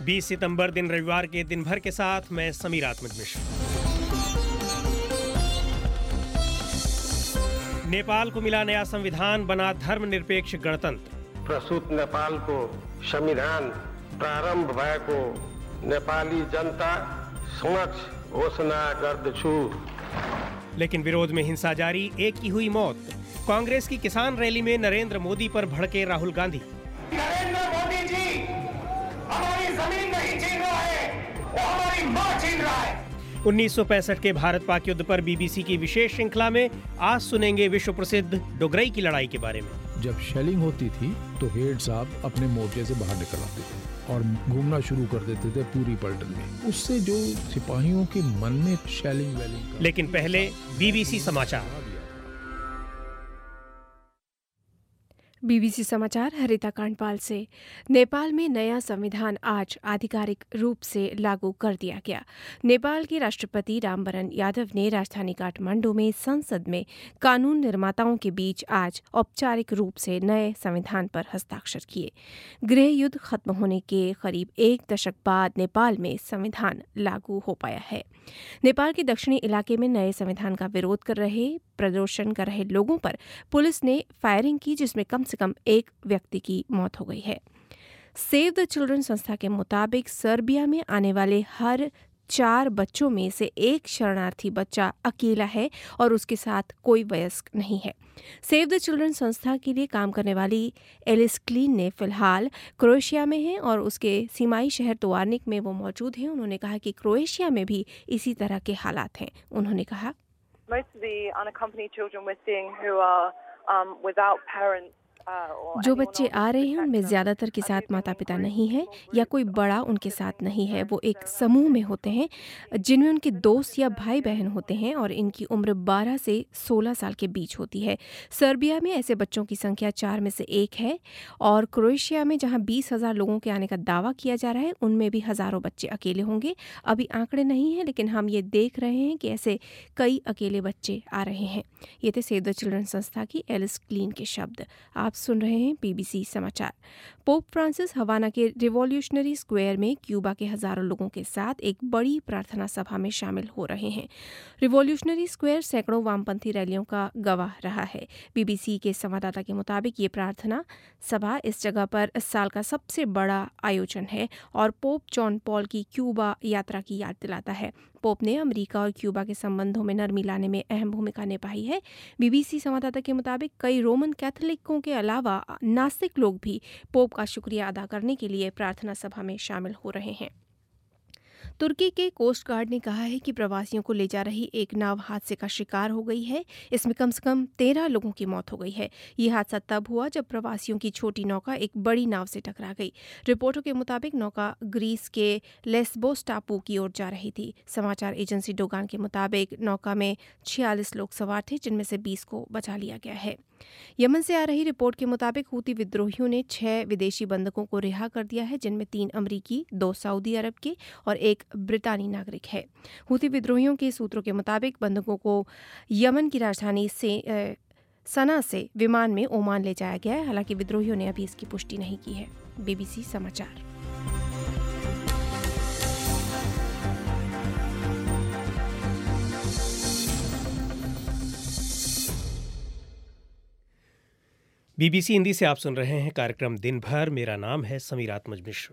20 सितंबर दिन रविवार के दिन भर के साथ मैं समीर आत्मज मिश्र। नेपाल को मिला नया संविधान, बना धर्मनिरपेक्ष गणतंत्र। प्रस्तुत नेपाल को संविधान प्रारंभ भएको नेपाली जनता समक्ष घोषणा गर्दछु। लेकिन विरोध में हिंसा जारी, एक की हुई मौत। कांग्रेस की किसान रैली में नरेंद्र मोदी पर भड़के राहुल गांधी। नरेंद्र मोदी जी हमारी जमीन नहीं छीन रहा है, वो हमारी मां छीन रहा है। 1965 के भारत पाक युद्ध पर बीबीसी की विशेष श्रृंखला में आज सुनेंगे विश्व प्रसिद्ध डोगरई की लड़ाई के बारे में। जब शेलिंग होती थी तो हेड साहब अपने मोर्चे से बाहर निकल आते थे और घूमना शुरू कर देते थे पूरी पलटन में। उससे जो सिपाहियों के मन में शेलिंग वेलिंग। लेकिन पहले बीबीसी समाचार। बीबीसी समाचार हरिता कांडपाल से। नेपाल में नया संविधान आज आधिकारिक रूप से लागू कर दिया गया। नेपाल के राष्ट्रपति रामवरण यादव ने राजधानी काठमांडू में संसद में कानून निर्माताओं के बीच आज औपचारिक रूप से नए संविधान पर हस्ताक्षर किए। गृह युद्ध खत्म होने के करीब एक दशक बाद नेपाल में संविधान लागू हो पाया है। नेपाल के दक्षिणी इलाके में नए संविधान का विरोध कर रहे प्रदर्शन कर रहे लोगों पर पुलिस ने फायरिंग की, जिसमें कम से कम एक व्यक्ति की मौत हो गई है। सेव द चिल्ड्रन संस्था के मुताबिक सर्बिया में आने वाले हर 4 बच्चों में से एक शरणार्थी बच्चा अकेला है और उसके साथ कोई वयस्क नहीं है। सेव द चिल्ड्रन संस्था के लिए काम करने वाली एलिस क्लीन ने फिलहाल क्रोएशिया में है और उसके सीमाई शहर तोवारनिक में वो मौजूद हैं। उन्होंने कहा कि क्रोएशिया में भी इसी तरह के हालात हैं। उन्होंने कहा, Most of the unaccompanied children we're seeing who are without parents. जो बच्चे आ रहे हैं उनमें ज्यादातर के साथ माता पिता नहीं है या कोई बड़ा उनके साथ नहीं है। वो एक समूह में होते हैं जिनमें उनके दोस्त या भाई बहन होते हैं और इनकी उम्र 12 से 16 साल के बीच होती है। सर्बिया में ऐसे बच्चों की संख्या 4 में से 1 है और क्रोएशिया में जहां 20,000 लोगों के आने का दावा किया जा रहा है उनमें भी हजारों बच्चे अकेले होंगे। अभी आंकड़े नहीं हैं, लेकिन हम ये देख रहे हैं कि ऐसे कई अकेले बच्चे आ रहे हैं। ये थे सेव द चिल्ड्रन संस्था की एलिस क्लीन के शब्द। आप सुन रहे हैं बीबीसी समाचार। पोप फ्रांसिस हवाना के रिवॉल्यूशनरी स्क्वायर में क्यूबा के हजारों लोगों के साथ एक बड़ी प्रार्थना सभा में शामिल हो रहे हैं। रिवॉल्यूशनरी स्क्वायर सैकड़ों वामपंथी रैलियों का गवाह रहा है। बीबीसी के संवाददाता के मुताबिक ये प्रार्थना सभा इस जगह पर इस साल का सबसे बड़ा आयोजन है और पोप जॉन पॉल की क्यूबा यात्रा की याद दिलाता है। पोप ने अमेरिका और क्यूबा के संबंधों में नरमी लाने में अहम भूमिका निभाई है। बीबीसी संवाददाता के मुताबिक कई रोमन कैथोलिकों के अलावा नास्तिक लोग भी पोप का शुक्रिया अदा करने के लिए प्रार्थना सभा में शामिल हो रहे हैं। तुर्की के कोस्ट गार्ड ने कहा है कि प्रवासियों को ले जा रही एक नाव हादसे का शिकार हो गई है। इसमें कम से कम 13 लोगों की मौत हो गई है। ये हादसा तब हुआ जब प्रवासियों की छोटी नौका एक बड़ी नाव से टकरा गई। रिपोर्टों के मुताबिक नौका ग्रीस के लेस्बोस टापू की ओर जा रही थी। समाचार एजेंसी डोगान के मुताबिक नौका में 46 लोग सवार थे, जिनमें से 20 को बचा लिया गया है। यमन से आ रही रिपोर्ट के मुताबिक हूती विद्रोहियों ने 6 विदेशी बंधकों को रिहा कर दिया है, जिनमें 3 अमरीकी, 2 सऊदी अरब के और 1 ब्रितानी नागरिक है। हूती विद्रोहियों के सूत्रों के मुताबिक बंधकों को यमन की राजधानी से सना से विमान में ओमान ले जाया गया है। हालांकि विद्रोहियों ने अभी इसकी पुष्टि नहीं की है। बीबीसी समाचार। बीबीसी हिंदी से आप सुन रहे हैं कार्यक्रम दिन भर। मेरा नाम है समीर आत्मज मिश्र।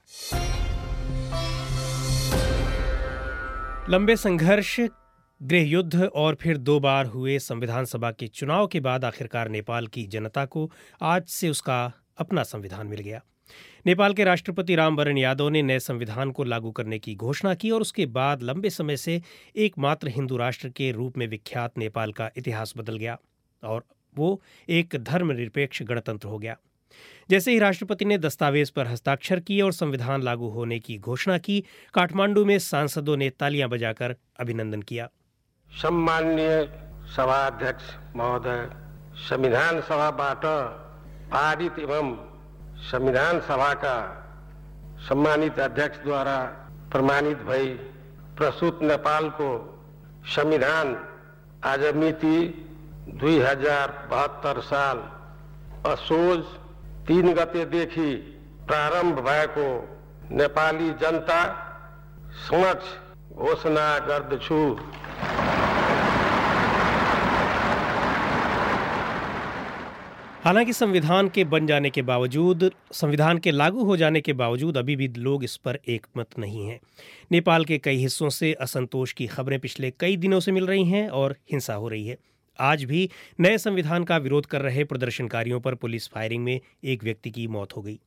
लंबे संघर्ष, गृह युद्ध और फिर 2 बार हुए संविधान सभा के चुनाव के बाद आखिरकार नेपाल की जनता को आज से उसका अपना संविधान मिल गया। नेपाल के राष्ट्रपति रामवरण यादव ने नए संविधान को लागू करने की घोषणा की और उसके बाद लंबे समय से एकमात्र हिंदू राष्ट्र के रूप में विख्यात नेपाल का इतिहास बदल गया और वो एक धर्मनिरपेक्ष गणतंत्र हो गया। जैसे ही राष्ट्रपति ने दस्तावेज पर हस्ताक्षर किए और संविधान लागू होने की घोषणा की, काठमांडू में सांसदों ने तालियां बजाकर अभिनंदन किया। सम्माननीय सभाध्यक्ष महोदय, संविधान सभाबाट पारित एवं संविधान सभाका सम्मानित अध्यक्ष द्वारा प्रमाणित भई प्रस्तुत नेपालको संविधान आज मिति 2072 साल असोज 3 गतेदेखि प्रारम्भ भएको नेपाली जनता समक्ष घोषणा गर्दछु। हालांकि संविधान के बन जाने के बावजूद, संविधान के लागू हो जाने के बावजूद अभी भी लोग इस पर एकमत नहीं हैं। नेपाल के कई हिस्सों से असंतोष की खबरें पिछले कई दिनों से मिल रही हैं और हिंसा हो रही है। आज भी नए संविधान का विरोध कर रहे प्रदर्शनकारियों पर पुलिस फायरिंग में एक व्यक्ति की मौत हो गई।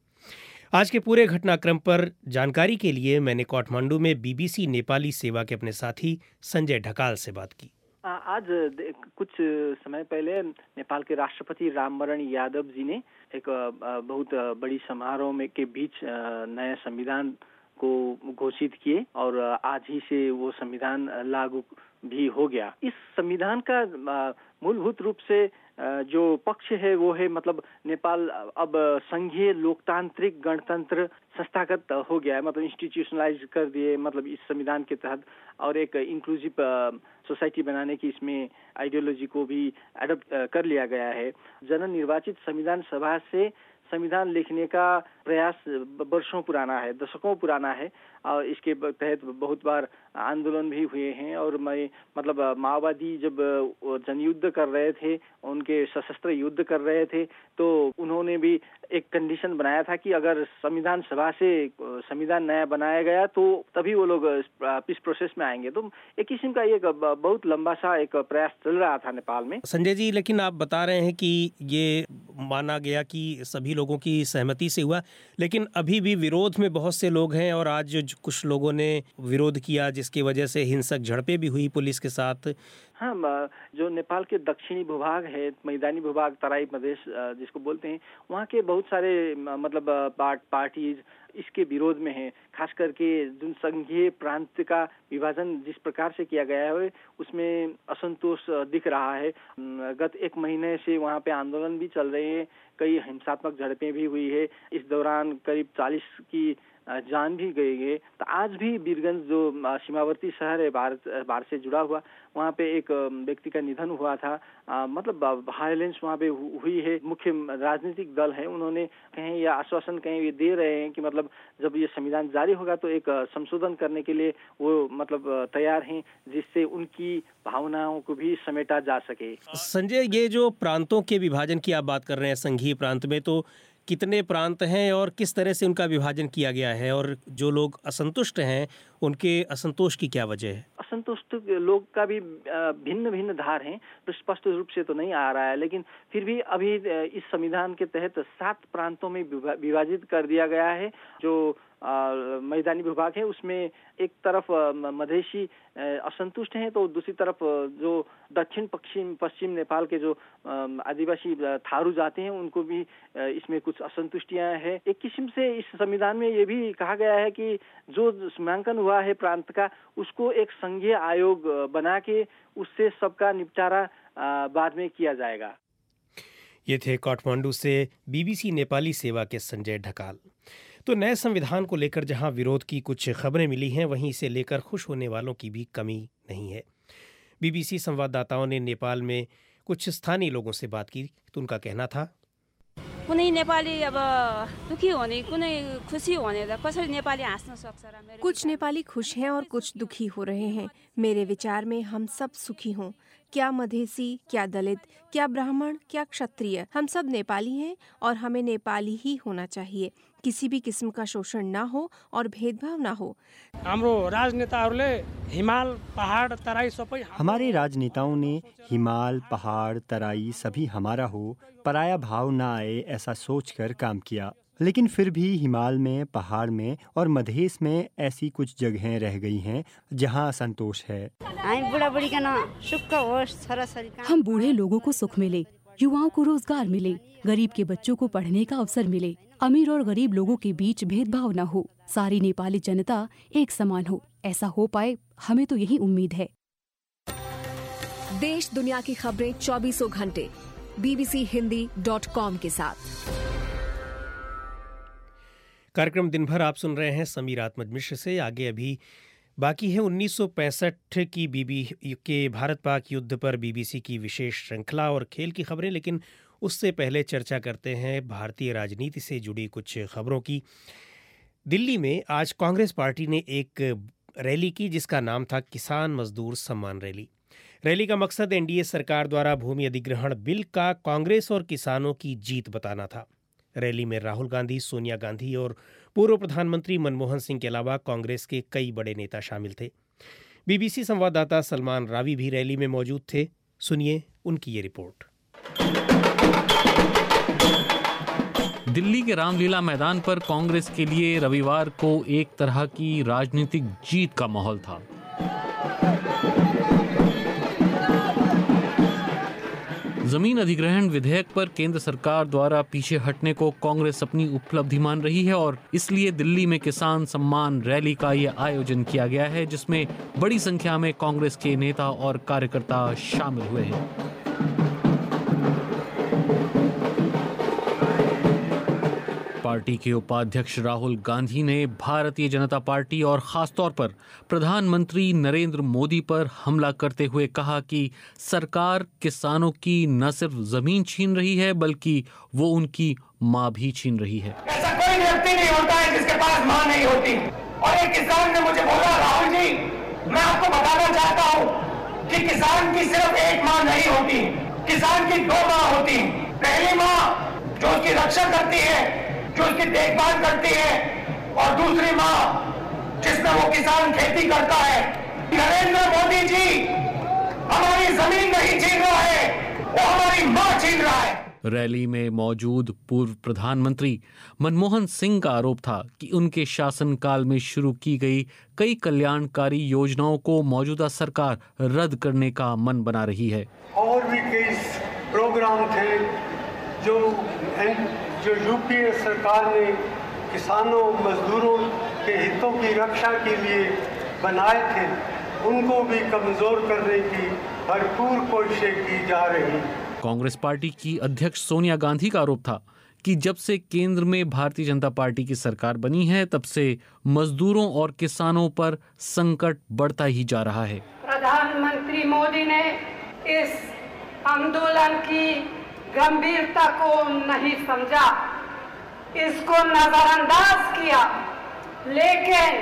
आज के पूरे घटनाक्रम पर जानकारी के लिए मैंने काठमांडू में बीबीसी नेपाली सेवा के अपने साथी संजय ढकाल से बात की। आज कुछ समय पहले नेपाल के राष्ट्रपति रामवरण यादव जी ने एक बहुत बड़ी समारोह में के बीच नया संविधान को घोषित किए और आज ही से वो संविधान लागू भी हो गया। इस संविधान का मूलभूत रूप से जो पक्ष है वो है मतलब नेपाल अब संघीय लोकतांत्रिक गणतंत्र संस्थागत हो गया है, मतलब इंस्टीट्यूशनलाइज कर दिए मतलब इस संविधान के तहत, और एक इंक्लूसिव सोसाइटी बनाने की इसमें आइडियोलॉजी को भी एडॉप्ट कर लिया गया है। जन निर्वाचित संविधान सभा से संविधान लिखने का प्रयास वर्षों पुराना है, दशकों पुराना है, और इसके तहत बहुत बार आंदोलन भी हुए हैं। और मैं मतलब माओवादी जब जनयुद्ध कर रहे थे, उनके सशस्त्र युद्ध कर रहे थे, तो उन्होंने भी एक कंडीशन बनाया था कि अगर संविधान सभा से संविधान नया बनाया गया तो तभी वो लोग पीस प्रोसेस में आएंगे। तो एक किस्म का एक बहुत लंबा सा एक प्रयास चल रहा था नेपाल में। संजय जी, लेकिन आप बता रहे हैं कि ये माना गया कि सभी लोगों की सहमति से हुआ, लेकिन अभी भी विरोध में बहुत से लोग हैं और आज कुछ लोगों ने विरोध किया जिसकी वजह से हिंसक झड़पें भी हुई पुलिस के साथ। हाँ, जो नेपाल के दक्षिणी भूभाग है, मैदानी भूभाग, तराई प्रदेश जिसको बोलते हैं, वहाँ के बहुत सारे मतलब पार्टीज इसके विरोध में हैं। खास करके जो संघीय प्रांत का विभाजन जिस प्रकार से किया गया है उसमें असंतोष दिख रहा है। गत एक महीने से वहाँ पे आंदोलन भी चल रहे हैं, कई हिंसात्मक झड़पें भी हुई है। इस दौरान करीब 40 की जान भी गई है। तो आज भी वीरगंज जो सीमावर्ती शहर है भारत से जुड़ा हुआ, वहाँ पे एक व्यक्ति का निधन हुआ था। मतलब वायलेंस वहाँ पे हुई है। मुख्य राजनीतिक दल है, उन्होंने कहीं या आश्वासन कहीं ये दे रहे हैं कि मतलब जब ये संविधान जारी होगा तो एक संशोधन करने के लिए वो मतलब तैयार हैं, जिससे उनकी भावनाओं को भी समेटा जा सके। संजय, ये जो प्रांतों के विभाजन की आप बात कर रहे हैं, संघीय प्रांत में तो कितने प्रांत हैं और किस तरह से उनका विभाजन किया गया है, और जो लोग असंतुष्ट हैं उनके असंतोष की क्या वजह है? असंतुष्ट लोग का भी भिन्न भिन्न धार हैं, तो स्पष्ट रूप से तो नहीं आ रहा है, लेकिन फिर भी अभी इस संविधान के तहत 7 प्रांतों में विभाजित कर दिया गया है। जो मैदानी विभाग है उसमें एक तरफ मधेसी असंतुष्ट हैं, तो दूसरी तरफ जो दक्षिण पश्चिम नेपाल के जो आदिवासी थारू जाते हैं उनको भी इसमें कुछ असंतुष्टियां हैं। एक किस्म से इस संविधान में ये भी कहा गया है कि जो सीमांकन हुआ है प्रांत का, उसको एक संघीय आयोग बना के उससे सबका निपटारा बाद में किया जाएगा। ये थे काठमांडू से बीबीसी नेपाली सेवा के संजय ढकाल। तो नए संविधान को लेकर जहां विरोध की कुछ खबरें मिली हैं, वहीं इसे लेकर खुश होने वालों की भी कमी नहीं है। बीबीसी संवाददाताओं ने नेपाल में कुछ स्थानीय लोगों से बात की तो उनका कहना था, कुनै नेपाली अब दुखी होने, कुनै खुशी होने त कसरी नेपाली हाँस्न सक्छ र। कुछ नेपाली खुश हैं और कुछ दुखी हो रहे हैं। मेरे विचार में हम सब सुखी हों, क्या मधेसी, क्या दलित, क्या ब्राह्मण, क्या क्षत्रिय, हम सब नेपाली हैं और हमें नेपाली ही होना चाहिए। किसी भी किस्म का शोषण ना हो और भेदभाव ना हो। हमारे राजनेताओं ने हिमाल, पहाड़, तराई सभी हमारा हो, पराया भाव ना आए ऐसा सोचकर काम किया। लेकिन फिर भी हिमाल में, पहाड़ में और मधेश में ऐसी कुछ जगहें रह गई हैं जहां असंतोष है। हम बूढ़े लोगों को सुख मिले, युवाओं को रोजगार मिले, गरीब के बच्चों को पढ़ने का अवसर मिले, अमीर और गरीब लोगों के बीच भेदभाव न हो, सारी नेपाली जनता एक समान हो। ऐसा हो पाए, हमें तो यही उम्मीद है। देश दुनिया की खबरें 24 घंटे bbchindi.com के साथ। कार्यक्रम दिन भर आप सुन रहे हैं समीर आत्मज मिश्र से। आगे अभी बाकी है 1965 की के भारत पाक युद्ध पर बीबीसी की विशेष श्रृंखला और खेल की खबरें, लेकिन उससे पहले चर्चा करते हैं भारतीय राजनीति से जुड़ी कुछ खबरों की। दिल्ली में आज कांग्रेस पार्टी ने एक रैली की जिसका नाम था किसान मजदूर सम्मान रैली। रैली का मकसद एनडीए सरकार द्वारा भूमि अधिग्रहण बिल का कांग्रेस और किसानों की जीत बताना था। रैली में राहुल गांधी, सोनिया गांधी और पूर्व प्रधानमंत्री मनमोहन सिंह के अलावा कांग्रेस के कई बड़े नेता शामिल थे। बीबीसी संवाददाता सलमान रावी भी रैली में मौजूद थे। सुनिए उनकी ये रिपोर्ट। दिल्ली के रामलीला मैदान पर कांग्रेस के लिए रविवार को एक तरह की राजनीतिक जीत का माहौल था। जमीन अधिग्रहण विधेयक पर केंद्र सरकार द्वारा पीछे हटने को कांग्रेस अपनी उपलब्धि मान रही है और इसलिए दिल्ली में किसान सम्मान रैली का ये आयोजन किया गया है, जिसमें बड़ी संख्या में कांग्रेस के नेता और कार्यकर्ता शामिल हुए हैं। पार्टी के उपाध्यक्ष राहुल गांधी ने भारतीय जनता पार्टी और खासतौर पर प्रधानमंत्री नरेंद्र मोदी पर हमला करते हुए कहा कि सरकार किसानों की न सिर्फ जमीन छीन रही है बल्कि वो उनकी मां भी छीन रही है। ऐसा कोई व्यक्ति नहीं होता है जिसके पास मां नहीं होती। और एक किसान ने मुझे बोला, राहुल जी मैं आपको बताना चाहता हूँ कि किसान की सिर्फ एक मां नहीं होती, किसान की दो मां होती। पहली मां जो उसकी रक्षा करती है, जो उसकी देखभाल करती है, और दूसरी मां जिसमें वो किसान खेती करता है। नरेंद्र मोदी जी हमारी जमीन नहीं छीन रहा है, वो हमारी मां छीन रहा है। रैली में मौजूद पूर्व प्रधानमंत्री मनमोहन सिंह का आरोप था कि उनके शासनकाल में शुरू की गई कई कल्याणकारी योजनाओं को मौजूदा सरकार रद्द करने का मन बना रही है। और भी कई प्रोग्राम थे जो यूपीए सरकार ने किसानों मजदूरों के हितों की रक्षा के लिए बनाए थे, उनको भी कमजोर करने की भरपूर कोशिशें की जा रही। कांग्रेस पार्टी की अध्यक्ष सोनिया गांधी का आरोप था कि जब से केंद्र में भारतीय जनता पार्टी की सरकार बनी है तब से मजदूरों और किसानों पर संकट बढ़ता ही जा रहा है। प्रधानमंत्री मोदी ने इस आंदोलन की गंभीरता को नहीं समझा, इसको नजरअंदाज किया, लेकिन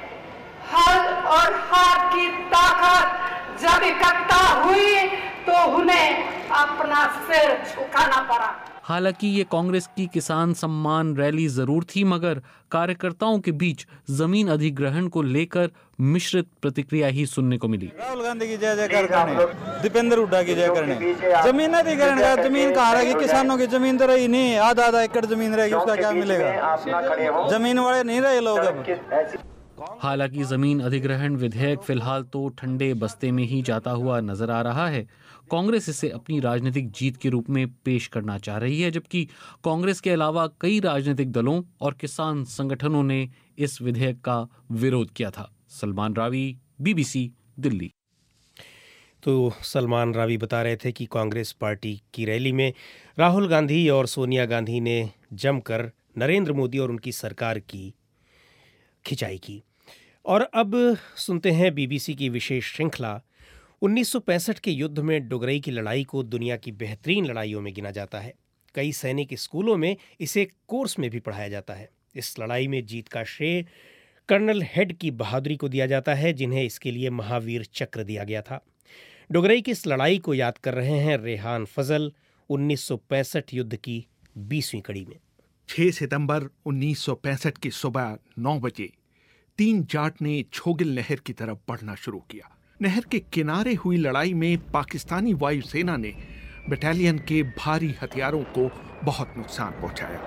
हल और हाथ की ताकत जब इकट्ठा हुई तो उन्हें अपना सिर झुकाना पड़ा। हालांकि ये कांग्रेस की किसान सम्मान रैली जरूर थी, मगर कार्यकर्ताओं के बीच जमीन अधिग्रहण को लेकर मिश्रित प्रतिक्रिया ही सुनने को मिली। राहुल गांधी की जय जयकार करने, दीपेंद्र हुड्डा की जय करने, जमीन अधिग्रहण का जमीन कहाँ रहेगी? किसानों की जमीन तो रही नहीं, आधा एकड़ जमीन रहेगी, उसका क्या मिलेगा? जमीन वाले नहीं रहे लोग अब। हालांकि जमीन अधिग्रहण विधेयक फिलहाल तो ठंडे बस्ते में ही जाता हुआ नजर आ रहा है। कांग्रेस इसे अपनी राजनीतिक जीत के रूप में पेश करना चाह रही है, जबकि कांग्रेस के अलावा कई राजनीतिक दलों और किसान संगठनों ने इस विधेयक का विरोध किया था। सलमान रावी, बीबीसी, दिल्ली। तो सलमान रावी बता रहे थे कि कांग्रेस पार्टी की रैली में राहुल गांधी और सोनिया गांधी ने जमकर नरेंद्र मोदी और उनकी सरकार की खिंचाई की। और अब सुनते हैं बीबीसी की विशेष श्रृंखला। 1965 के युद्ध में डोगरई की लड़ाई को दुनिया की बेहतरीन लड़ाइयों में गिना जाता है। कई सैनिक स्कूलों में इसे कोर्स में भी पढ़ाया जाता है। इस लड़ाई में जीत का श्रेय कर्नल हेड की बहादुरी को दिया जाता है, जिन्हें इसके लिए महावीर चक्र दिया गया था। डोगरई की इस लड़ाई को याद कर रहे हैं रेहान फजल 1965 युद्ध की 20वीं कड़ी में। 6 सितंबर 1965 की सुबह 9 बजे 3 जाट ने छोगिल नहर की तरफ बढ़ना शुरू किया। नहर के किनारे हुई लड़ाई में पाकिस्तानी वायुसेना ने बटालियन के भारी हथियारों को बहुत नुकसान पहुंचाया।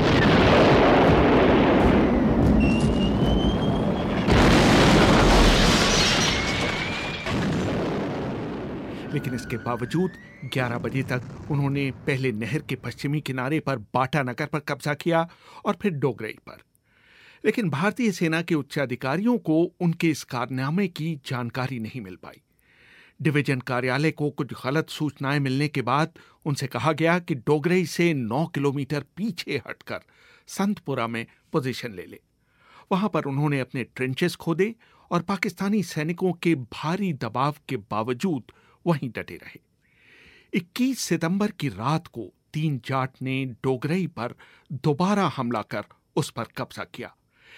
लेकिन इसके बावजूद 11 बजे तक उन्होंने पहले नहर के पश्चिमी किनारे पर बाटा नगर पर कब्जा किया और फिर डोगरई पर। लेकिन भारतीय सेना के उच्चाधिकारियों को उनके इस कारनामे की जानकारी नहीं मिल पाई। डिवीजन कार्यालय को कुछ गलत सूचनाएं मिलने के बाद उनसे कहा गया कि डोगरई से 9 किलोमीटर पीछे हटकर संतपुरा में पोजीशन ले ले। वहां पर उन्होंने अपने ट्रेंचेस खोदे और पाकिस्तानी सैनिकों के भारी दबाव के बावजूद वहीं डटे रहे। 21 सितंबर की रात को 3 जाट ने डोगरई पर दोबारा हमला कर उस पर कब्जा किया,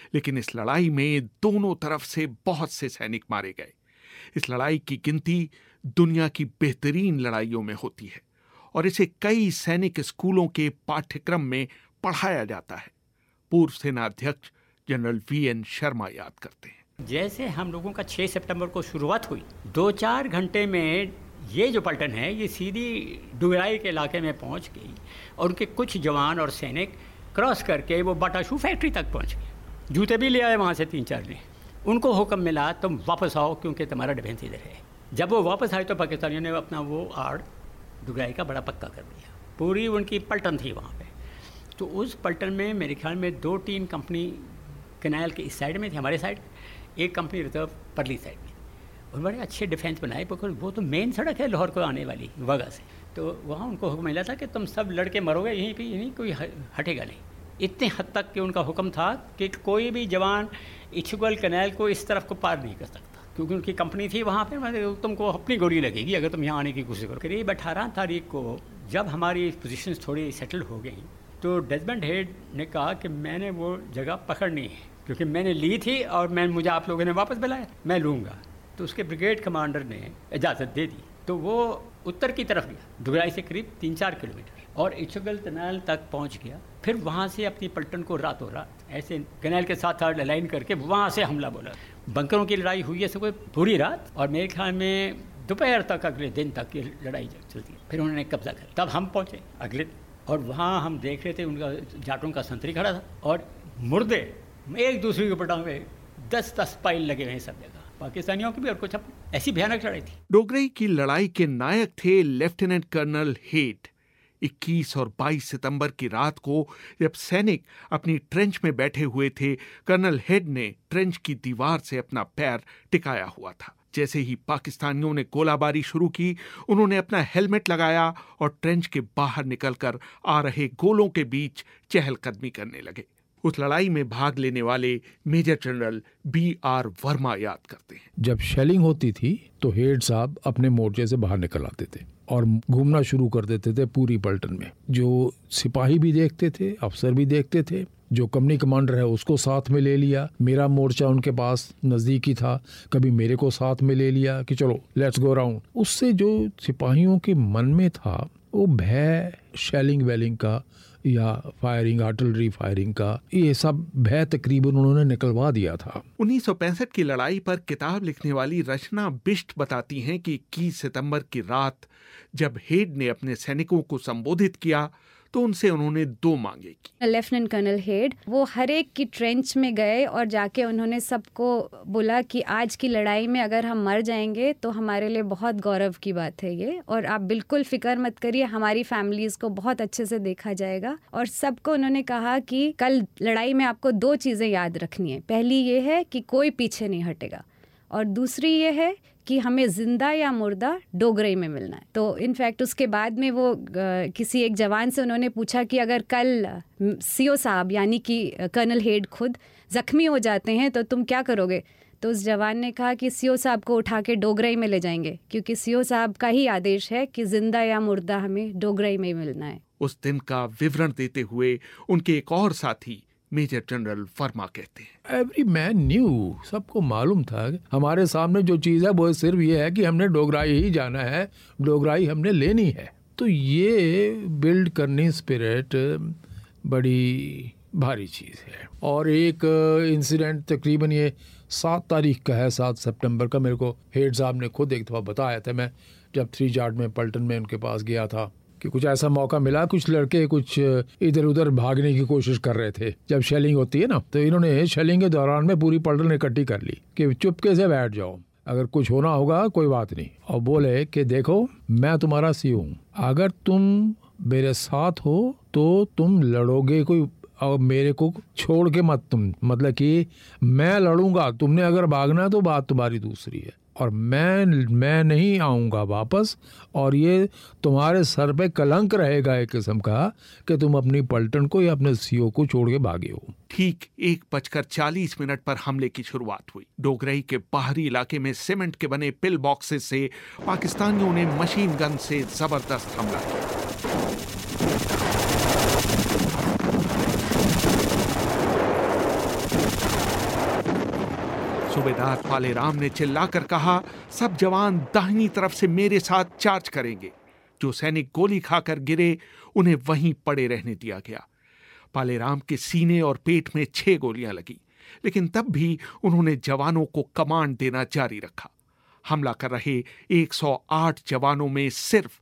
लेकिन इस लड़ाई में दोनों तरफ से बहुत से सैनिक मारे गए। इस लड़ाई की गिनती दुनिया की बेहतरीन लड़ाइयों में होती है और इसे कई सैनिक स्कूलों के पाठ्यक्रम में पढ़ाया जाता है। पूर्व सेना अध्यक्ष जनरल VN शर्मा याद करते हैं। जैसे हम लोगों का 6 सितंबर को शुरुआत हुई, 2-4 घंटे में ये जो पलटन है ये सीधी डुगराई के इलाके में पहुंच गई और उनके कुछ जवान और सैनिक क्रॉस करके वो बाटा शू फैक्ट्री तक पहुंच गए। जूते भी ले आए वहाँ से 3-4 ने। उनको हुक्म मिला तुम वापस आओ क्योंकि तुम्हारा डिफेंस इधर है। जब वो वापस आए तो पाकिस्तानियों ने अपना वो आड़ डुगराई का बड़ा पक्का कर दिया। पूरी उनकी पलटन थी वहाँ पे। तो उस पलटन में मेरे ख्याल में 2-3 कंपनी कैनाल के इस साइड में थी, हमारे साइड, एक कंपनी रिजर्व परली साइड में, और बड़े अच्छे डिफेंस बनाए बिकॉज वो तो मेन सड़क है लाहौर को आने वाली वाघा से। तो वहाँ उनको हुक्म मिला था कि तुम सब लड़के मरोगे यहीं पे, यहीं कोई हटेगा नहीं। इतने हद तक कि उनका हुक्म था कि कोई भी जवान इछुगल कैनाल को इस तरफ को पार नहीं कर सकता क्योंकि उनकी कंपनी थी वहाँ पे। तुमको अपनी गोली लगेगी अगर तुम यहाँ आने की कोशिश करो। करीब 18 तारीख को जब हमारी पोजीशंस थोड़ी सेटल हो गई तो डेजमंड हेड ने कहा कि मैंने वो जगह पकड़नी है क्योंकि मैंने ली थी और मुझे आप लोगों ने वापस बुलाया, मैं लूँगा। तो उसके ब्रिगेड कमांडर ने इजाज़त दे दी। तो वो उत्तर की तरफ गया, दुगराई से करीब 3-4 किलोमीटर, और इछुगल कैनाल तक पहुंच गया। फिर वहां से अपनी पलटन को रातों रात ऐसे कैनाल के साथ अलाइन करके वहां से हमला बोला। बंकरों की लड़ाई हुई है सब पूरी रात और मेरे ख्याल में दोपहर तक, अगले दिन तक ये लड़ाई चलती है। फिर उन्होंने कब्जा कर, तब हम पहुँचे अगले, और वहाँ हम देख रहे थे उनका जाटों का संतरी खड़ा था और मुर्दे एक दूसरे के ऊपर में 10-10 पाइल लगे हुए सब जगह, पाकिस्तानियों की भी और कुछ। ऐसी भयानक लड़ाई थी। डोगराई की लड़ाई के नायक थे लेफ्टिनेंट कर्नल हेड। 21 और 22 सितंबर की रात को जब सैनिक अपनी ट्रेंच में बैठे हुए थे, कर्नल हेड ने ट्रेंच की दीवार से अपना पैर टिकाया हुआ था। जैसे ही पाकिस्तानियों ने गोलाबारी शुरू की, उन्होंने अपना हेलमेट लगाया और ट्रेंच के बाहर निकलकर आ रहे गोलों के बीच चहलकदमी करने लगे। उस लड़ाई में भाग लेने वाले मेजर जनरल BR वर्मा याद करते हैं। जब शेलिंग होती थी तो हेड साहब अपने मोर्चे से बाहर निकल आते थे और घूमना शुरू कर देते थे पूरी पलटन में। जो सिपाही भी देखते थे, अफसर भी देखते थे, जो कंपनी कमांडर है उसको साथ में ले लिया। मेरा मोर्चा उनके पास नजदीकी था, कभी मेरे को साथ में ले लिया कि चलो लेट्स गो राउंड। उससे जो सिपाहियों के मन में था वो भय शेलिंग वेलिंग का या फायरिंग, आर्टिलरी फायरिंग का, ये सब भय तकरीबन उन्होंने निकलवा दिया था। 1965 की लड़ाई पर किताब लिखने वाली रचना बिष्ट बताती हैं कि 21 सितंबर की रात जब हेड ने अपने सैनिकों को संबोधित किया तो उनसे उन्होंने 2 मांगे की। लेफ्टिनेंट कर्नल हेड वो हर एक की ट्रेंच में गए और जाके उन्होंने सबको बोला कि आज की लड़ाई में अगर हम मर जाएंगे तो हमारे लिए बहुत गौरव की बात है ये, और आप बिल्कुल फिक्र मत करिए, हमारी फैमिलीज को बहुत अच्छे से देखा जाएगा। और सबको उन्होंने कहा कि कल लड़ाई में आपको 2 चीज़ें याद रखनी है। पहली ये है कि कोई पीछे नहीं हटेगा, और दूसरी ये है कि हमें जिंदा या मुर्दा डोगराई में मिलना है। तो इनफैक्ट उसके बाद में वो किसी एक जवान से उन्होंने पूछा कि अगर कल CO साहब यानी कि कर्नल हेड खुद जख्मी हो जाते हैं तो तुम क्या करोगे? तो उस जवान ने कहा कि CO साहब को उठा के डोगराई में ले जाएंगे, क्योंकि CO साहब का ही आदेश है कि जिंदा या मुर्दा हमें डोगराई में मिलना है। उस दिन का विवरण देते हुए उनके एक और साथी मेजर जनरल वर्मा कहते हैं, एवरी मैन न्यू, सबको मालूम था हमारे सामने जो चीज़ है वो सिर्फ ये है कि हमने डोगराई ही जाना है, डोगराई हमने लेनी है। तो ये बिल्ड करनी स्पिरिट बड़ी भारी चीज़ है। और एक इंसिडेंट तकरीबन ये 7 तारीख का है, 7 सितंबर का, मेरे को हेड साहब ने खुद एक दफ़ा बताया था। मैं जब 3 जार्ड में पलटन में उनके पास गया था कि कुछ ऐसा मौका मिला, कुछ लड़के कुछ इधर उधर भागने की कोशिश कर रहे थे जब शेलिंग होती है ना, तो इन्होंने शेलिंग के दौरान में पूरी पलटन इकट्ठी कर ली कि चुपके से बैठ जाओ, अगर कुछ होना होगा कोई बात नहीं। और बोले कि देखो मैं तुम्हारा CO हूँ, अगर तुम मेरे साथ हो तो तुम लड़ोगे कोई, और मेरे को छोड़ के मत तुम, मतलब कि मैं लड़ूंगा, तुमने अगर भागना तो बात तुम्हारी दूसरी है, और मैं नहीं आऊँगा वापस, और ये तुम्हारे सर पे कलंक रहेगा एक किस्म का कि तुम अपनी पलटन को या अपने CO को छोड़ के भागे हो। ठीक 1:40 पर हमले की शुरुआत हुई। डोगराई के बाहरी इलाके में सीमेंट के बने पिल बॉक्सेस से पाकिस्तानियों ने मशीन गन से जबरदस्त हमला किया। सूबेदार पालेराम ने चिल्लाकर कहा, सब जवान दाहिनी तरफ से मेरे साथ चार्ज करेंगे। जो सैनिक गोली खाकर गिरे उन्हें वहीं पड़े रहने दिया गया। पालेराम के सीने और पेट में 6 गोलियां लगी, लेकिन तब भी उन्होंने जवानों को कमांड देना जारी रखा। हमला कर रहे 108 जवानों में सिर्फ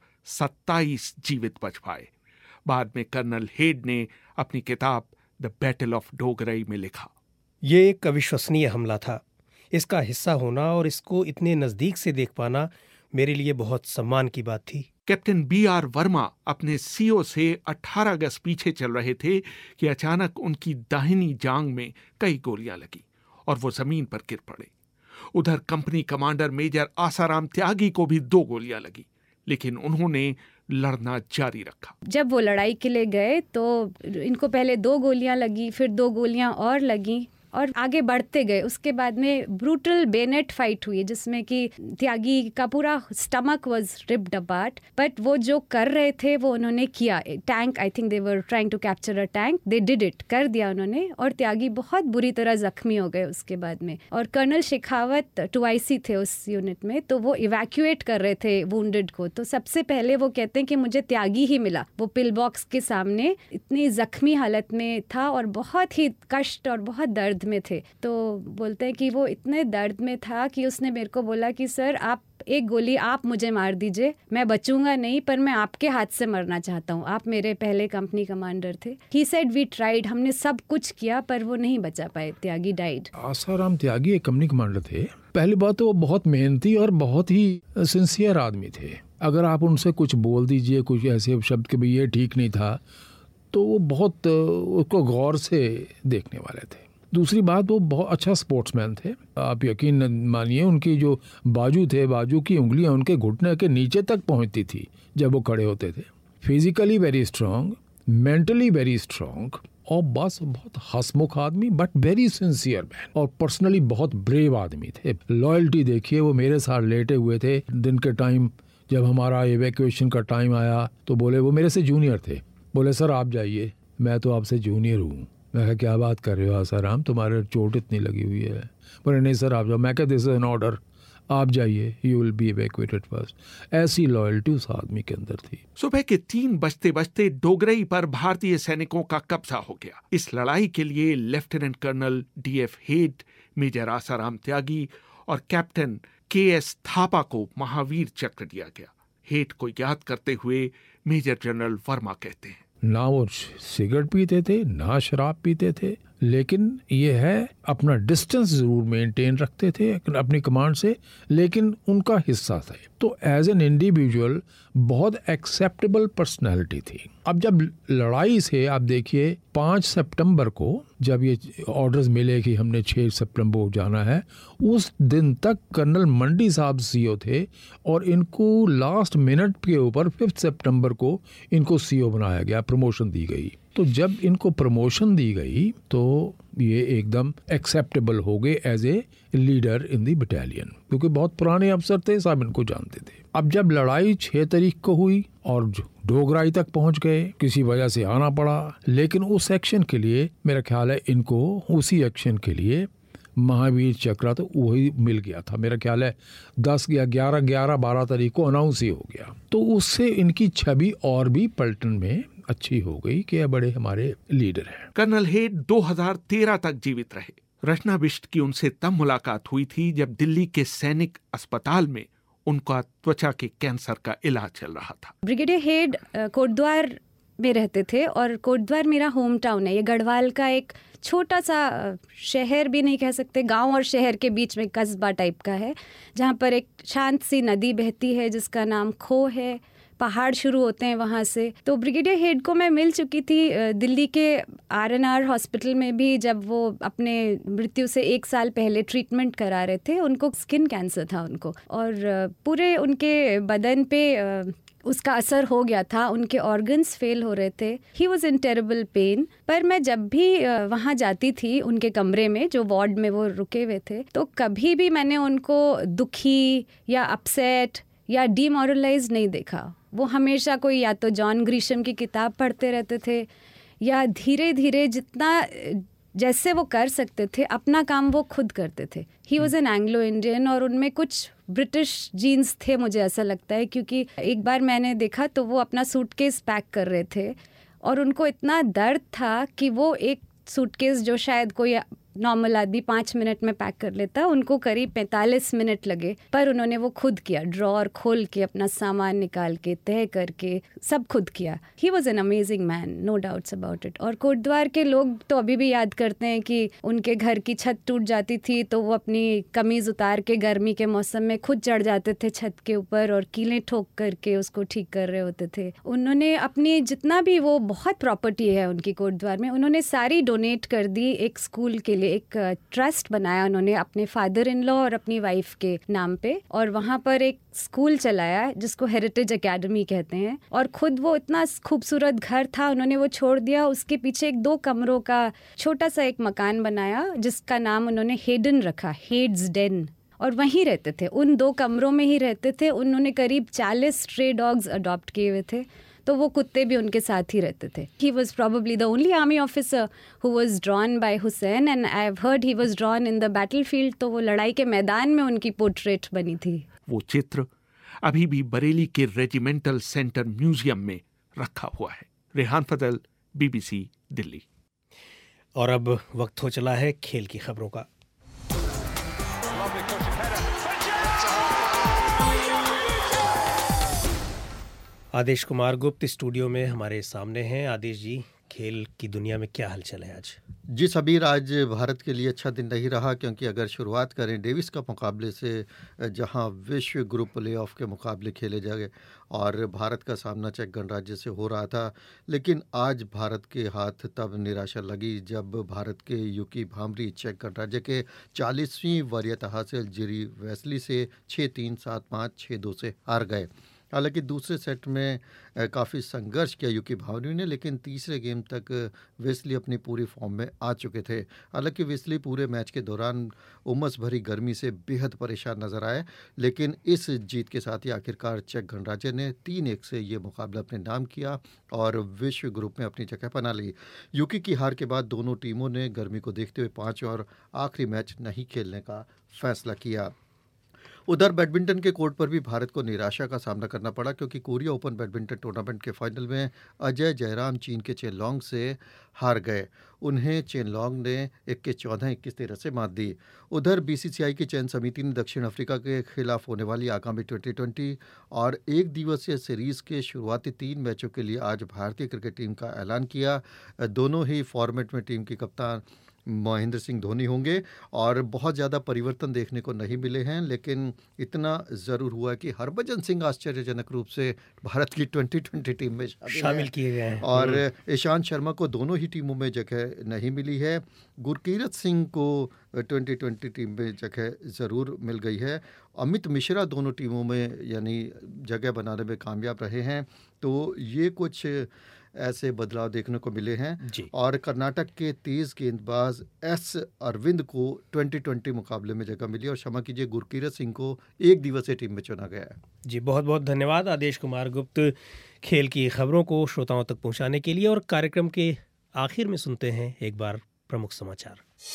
27 जीवित बच पाए। बाद में कर्नल हेड ने अपनी किताब द बैटल ऑफ डोगरई में लिखा, ये एक अविश्वसनीय हमला था। इसका हिस्सा होना और इसको इतने नजदीक से देख पाना मेरे लिए बहुत सम्मान की बात थी। कैप्टन BR वर्मा अपने CO से 18 गज पीछे चल रहे थे कि अचानक उनकी दाहिनी जांग में कई गोलियां लगी और वो जमीन पर गिर पड़े। उधर company commander major Asaram Tyagi को भी 2 गोलियां लगी, लेकिन उन्होंने लड़ना जारी रखा। जब वो लड़ाई के लिए गए तो इनको पहले 2 गोलियां लगी, फिर 2 गोलियां और लगी और आगे बढ़ते गए। उसके बाद में ब्रूटल बेनेट फाइट हुई जिसमें कि त्यागी का पूरा stomach was ripped apart, but वो जो कर रहे थे वो उन्होंने किया। Tank, I think they were trying to capture a tank, they did it, कर दिया उन्होंने, और त्यागी बहुत बुरी तरह जख्मी हो गए उसके बाद में। और कर्नल शेखावत 2IC थे उस यूनिट में, तो वो इवैक्यूएट कर रहे थे वुंडेड को। तो सबसे पहले वो कहते हैं कि मुझे त्यागी ही मिला, वो पिल बॉक्स के सामने इतनी जख्मी हालत में था और बहुत ही कष्ट और बहुत दर्द में थे। तो बोलते हैं कि वो इतने दर्द में था कि उसने मेरे को बोला कि सर आप एक गोली आप मुझे मार दीजिए, मैं बचूंगा नहीं, पर मैं आपके हाथ से मरना चाहता हूँ, आप मेरे पहले कंपनी कमांडर थे। ही सेड वी ट्राइड, हमने सब कुछ किया पर वो नहीं बचा पाए, त्यागी डाइड। आसाराम त्यागी एक कंपनी कमांडर थे। पहली बात तो वो बहुत मेहनती और बहुत ही सिंसियर आदमी थे। अगर आप उनसे कुछ बोल दीजिए, कुछ ऐसे शब्द के भी ये ठीक नहीं था, तो वो बहुत उसको गौर से देखने वाले थे। दूसरी बात, वो बहुत अच्छा स्पोर्ट्समैन थे। आप यकीन मानिए उनकी जो बाजू थे, बाजू की उंगलियां उनके घुटने के नीचे तक पहुंचती थी जब वो खड़े होते थे। Physically very strong, mentally very strong, और बस बहुत हंसमुख आदमी, बट वेरी सिंसियर मैन, और पर्सनली बहुत ब्रेव आदमी थे। लॉयल्टी देखिए, वो मेरे साथ लेटे हुए थे दिन के टाइम। जब हमारा इवैक्यूएशन का टाइम आया तो बोले, वो मेरे से जूनियर थे, बोले सर आप जाइए, मैं तो आपसे जूनियर हूँ। मैं कहा क्या बात कर रहे हो आसाराम, तुम्हारे चोट इतनी लगी हुई है। बोले नहीं सर आप जाओ। मैं कहा दिस इज एन ऑर्डर, आप जाइए, you will be evacuated first. ऐसी लॉयल्टी उस आदमी के अंदर थी। सुबह के 3 बजते बजते डोगरई पर भारतीय सैनिकों का कब्जा हो गया। इस लड़ाई के लिए lieutenant colonel DF Hayde, major Asaram Tyagi और कैप्टन KS थापा को महावीर चक्र दिया गया। हेड को याद करते हुए मेजर जनरल वर्मा कहते हैं, ना वो सिगरेट पीते थे, ना शराब पीते थे, लेकिन ये है अपना डिस्टेंस जरूर मेंटेन रखते थे अपनी कमांड से, लेकिन उनका हिस्सा थे। तो एज एन इंडिविजुअल बहुत एक्सेप्टेबल पर्सनैलिटी थी। अब जब लड़ाई से आप देखिए 5 सितंबर को जब ये ऑर्डर्स मिले कि हमने 6 सितंबर को जाना है, उस दिन तक कर्नल मंडी साहब CO थे और इनको लास्ट मिनट के ऊपर 5 सितंबर को इनको CO बनाया गया, प्रमोशन दी गई। तो जब इनको प्रमोशन दी गई तो ये एकदम एक्सेप्टेबल हो गए as a leader in the battalion, क्योंकि बहुत पुराने अफसर थे, सब इनको जानते थे। अब जब लड़ाई 6 तारीख को हुई और डोगराई तक पहुंच गए, किसी वजह से आना पड़ा, लेकिन उस एक्शन के लिए मेरा ख्याल है इनको उसी एक्शन के लिए महावीर चक्र तो वही मिल गया था। मेरा ख्याल है 10 या 11-12 तारीख को अनाउंस ही हो गया। तो उससे इनकी छवि और भी पलटन में अच्छी हो गई कि बड़े हमारे लीडर हैं। कर्नल हेड 2013 तक जीवित रहे। रचना बिष्ट की उनसे तब मुलाकात हुई थी जब दिल्ली के सैनिक अस्पताल में उनका त्वचा के कैंसर का इलाज चल रहा था। ब्रिगेडियर हेड कोटद्वार में रहते थे और कोटद्वार मेरा होम टाउन है। ये गढ़वाल का एक छोटा सा शहर भी नहीं कह सकते, गांव और शहर के बीच में कस्बा टाइप का है, जहाँ पर एक शांत सी नदी बहती है जिसका नाम खो है, पहाड़ शुरू होते हैं वहाँ से। तो ब्रिगेडियर हेड को मैं मिल चुकी थी दिल्ली के RNR हॉस्पिटल में भी, जब वो अपने मृत्यु से 1 साल पहले ट्रीटमेंट करा रहे थे। उनको स्किन कैंसर था उनको, और पूरे उनके बदन पे उसका असर हो गया था, उनके ऑर्गन्स फेल हो रहे थे। He was in terrible pain. पर मैं जब भी वहाँ जाती थी उनके कमरे में, जो वार्ड में वो रुके हुए थे, तो कभी भी मैंने उनको दुखी या अपसेट या डीमोरलाइज नहीं देखा। वो हमेशा कोई या तो जॉन ग्रीशम की किताब पढ़ते रहते थे, या धीरे धीरे जितना जैसे वो कर सकते थे, अपना काम वो खुद करते थे। He was an Anglo Indian और उनमें कुछ ब्रिटिश जीन्स थे मुझे ऐसा लगता है, क्योंकि एक बार मैंने देखा तो वो अपना सूटकेस पैक कर रहे थे और उनको इतना दर्द था कि वो एक सूटकेस जो शायद कोई नॉर्मल आदमी 5 मिनट में पैक कर लेता, उनको करीब 45 मिनट लगे, पर उन्होंने वो खुद किया। ड्रॉर खोल के अपना सामान निकाल के तय करके सब खुद किया। He was an amazing man, no doubts about it. और कोटद्वार के लोग तो अभी भी याद करते हैं कि उनके घर की छत टूट जाती थी तो वो अपनी कमीज उतार के गर्मी के मौसम में खुद चढ़ जाते थे छत के ऊपर और कीलें ठोक करके उसको ठीक कर रहे होते थे। उन्होंने अपनी जितना भी वो बहुत प्रॉपर्टी है उनकी कोटद्वार में, उन्होंने सारी डोनेट कर दी एक स्कूल के लिए। एक ट्रस्ट बनाया उन्होंने अपने फादर इन लॉ और अपनी वाइफ के नाम पे, और वहाँ पर एक स्कूल चलाया जिसको हेरिटेज एकेडमी कहते हैं। और खुद वो इतना खूबसूरत घर था, उन्होंने वो छोड़ दिया, उसके पीछे एक 2 कमरों का छोटा सा एक मकान बनाया जिसका नाम उन्होंने हेडन रखा, हेड्स डेन, और वहीं रहते थे, उन 2 कमरों में ही रहते थे। उन्होंने करीब 40 स्ट्रे डॉग्स अडॉप्ट किए हुए थे, तो वो कुत्ते भी उनके साथ ही रहते थे। He was probably the only army officer who was drawn by Hussein, and I've heard he was drawn in the battlefield, तो वो लड़ाई के मैदान में उनकी पोर्ट्रेट बनी थी। वो चित्र अभी भी बरेली के रेजिमेंटल सेंटर म्यूजियम में रखा हुआ है। रेहान फजल, BBC दिल्ली। और अब वक्त हो चला है खेल की खबरों का। आदेश कुमार गुप्त स्टूडियो में हमारे सामने हैं। आदेश जी, खेल की दुनिया में क्या हलचल है आज? जी सबीर, आज भारत के लिए अच्छा दिन नहीं रहा, क्योंकि अगर शुरुआत करें डेविस कप मुकाबले से, जहां विश्व ग्रुप प्लेऑफ के मुकाबले खेले गए और भारत का सामना चेक गणराज्य से हो रहा था, लेकिन आज भारत के हाथ तब निराशा लगी जब भारत के यूकी भामरी चेक गणराज्य के 40वीं वरीयता हासिल जिरी वेस्ली से 6-3, 7-5, 6-2 से हार गए। हालांकि दूसरे सेट में काफ़ी संघर्ष किया यूकी भावनी ने, लेकिन तीसरे गेम तक वेस्ली अपनी पूरी फॉर्म में आ चुके थे। हालांकि वेस्ली पूरे मैच के दौरान उमस भरी गर्मी से बेहद परेशान नजर आए, लेकिन इस जीत के साथ ही आखिरकार चेक गणराज्य ने 3-1 से ये मुकाबला अपने नाम किया और विश्व ग्रुप में अपनी जगह बना ली। यूकी की हार के बाद दोनों टीमों ने गर्मी को देखते हुए 5 और आखिरी मैच नहीं खेलने का फैसला किया। उधर बैडमिंटन के कोर्ट पर भी भारत को निराशा का सामना करना पड़ा, क्योंकि कोरिया ओपन बैडमिंटन टूर्नामेंट के फाइनल में अजय जयराम चीन के चेन लॉन्ग से हार गए। उन्हें चेन लॉन्ग ने 14-21 से मात दी। उधर BCCI की चयन समिति ने दक्षिण अफ्रीका के खिलाफ होने वाली आगामी T20 और 1 दिवसीय सीरीज के शुरुआती 3 मैचों के लिए आज भारतीय क्रिकेट टीम का ऐलान किया। दोनों ही फॉर्मेट में टीम की कप्तान महेंद्र सिंह धोनी होंगे और बहुत ज़्यादा परिवर्तन देखने को नहीं मिले हैं, लेकिन इतना ज़रूर हुआ कि हरभजन सिंह आश्चर्यजनक रूप से भारत की 2020 टीम में शामिल किए गए हैं और ईशांत शर्मा को दोनों ही टीमों में जगह नहीं मिली है। गुरकीरत सिंह को 2020 टीम में जगह ज़रूर मिल गई है। अमित मिश्रा दोनों टीमों में यानी जगह बनाने में कामयाब रहे हैं। तो ये कुछ ऐसे बदलाव देखने को मिले हैं। और कर्नाटक के तेज गेंदबाज एस अरविंद को 2020 मुकाबले में जगह मिली और क्षमा कीजिए गुरकीरत सिंह को 1 दिवसीय टीम में चुना गया है। जी बहुत बहुत धन्यवाद आदेश कुमार गुप्त खेल की खबरों को श्रोताओं तक पहुंचाने के लिए। और कार्यक्रम के आखिर में सुनते हैं एक बार प्रमुख समाचार।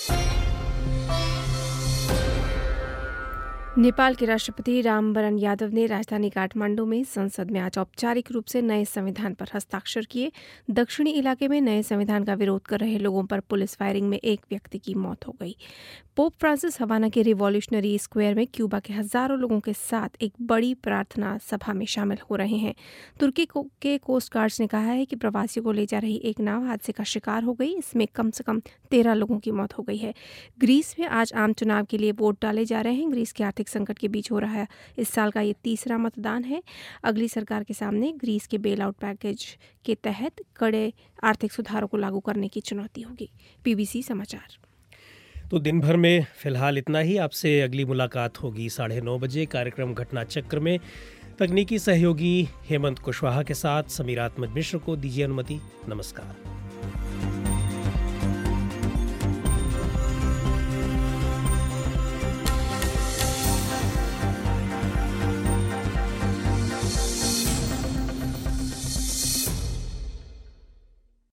नेपाल के राष्ट्रपति रामवरण यादव ने राजधानी काठमांडू में संसद में आज औपचारिक रूप से नए संविधान पर हस्ताक्षर किए। दक्षिणी इलाके में नए संविधान का विरोध कर रहे लोगों पर पुलिस फायरिंग में एक व्यक्ति की मौत हो गई। पोप फ्रांसिस हवाना के रिवॉल्यूशनरी स्क्वायर में क्यूबा के हजारों लोगों के साथ एक बड़ी प्रार्थना सभा में शामिल हो रहे हैं। तुर्की के कोस्ट गार्ड्स ने कहा है कि प्रवासियों को ले जा रही एक नाव हादसे का शिकार हो गई। इसमें कम से कम 13 लोगों की मौत हो गई है। ग्रीस में आज आम चुनाव के लिए वोट डाले जा रहे हैं। ग्रीस के आर्थिक संकट के बीच हो रहा है इस साल का ये तीसरा मतदान है। अगली सरकार के सामने ग्रीस के बेल आउट पैकेज के तहत कड़े आर्थिक सुधारों को लागू करने की चुनौती होगी। BBC समाचार। तो दिन भर में फिलहाल इतना ही। आपसे अगली मुलाकात होगी 9:30 बजे कार्यक्रम घटना चक्र में। तकनीकी सहयोगी हेमंत कुशवाहा के साथ समीरात्मज मिश्र को दीजिए अनुमति। नमस्कार।